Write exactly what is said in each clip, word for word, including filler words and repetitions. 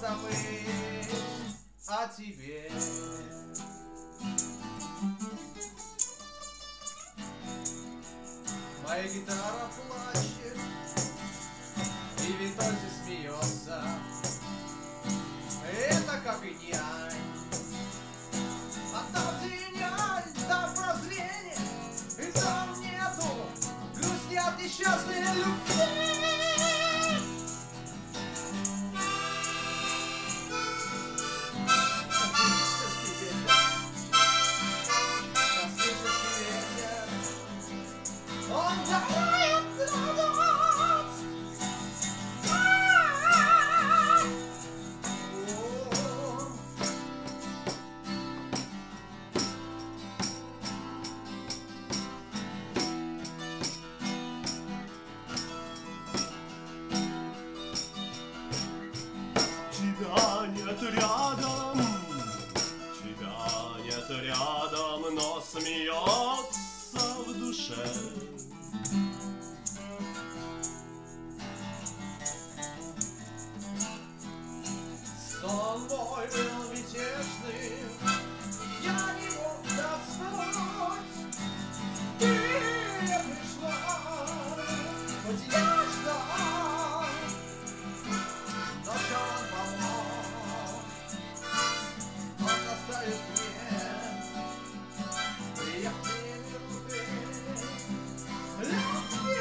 забыть о тебе. Моя гитара плачет, и Витольди смеется. Это как инь-янь, а там инь-янь, там прозрение, и там нету грусти от несчастной любви. Тебя нет рядом, тебя нет рядом, но смеется в душе. Сон мой был мятежным, я не мог заснуть. Ты не пришла, хоть я ждал, но сон помог. Он оставит мне приятные минуты любви.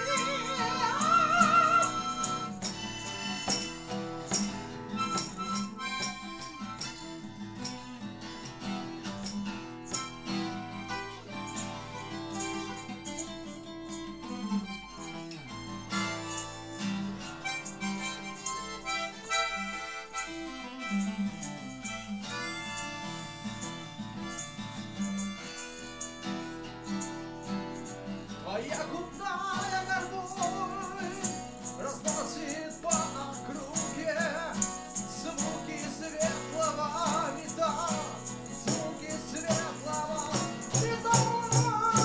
Твоя губная гармонь разносит по округе звуки светлого металла, звуки светлого металла.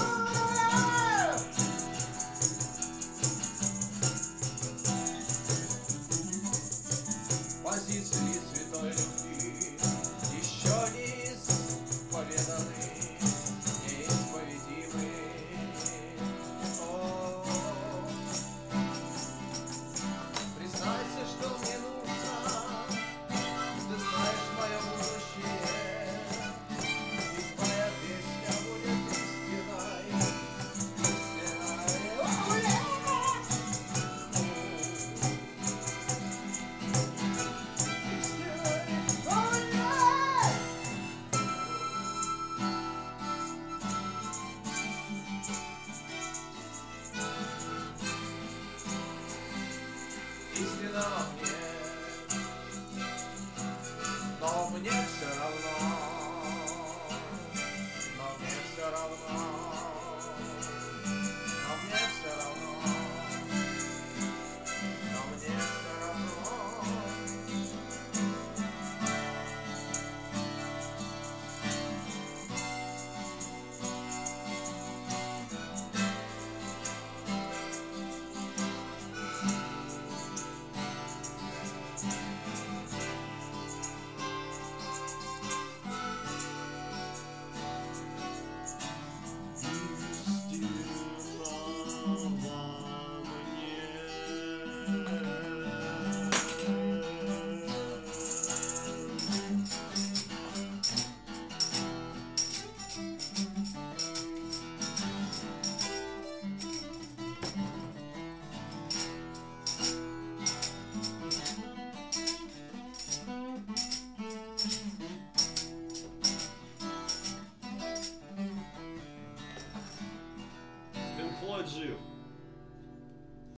Позиции святой любви еще не исповеданы, неисповедимы. Признайся, что мне нужно, ты знаешь мое будущее, и твоя песня будет истиной, истиной. Истина во мне, но мне все равно.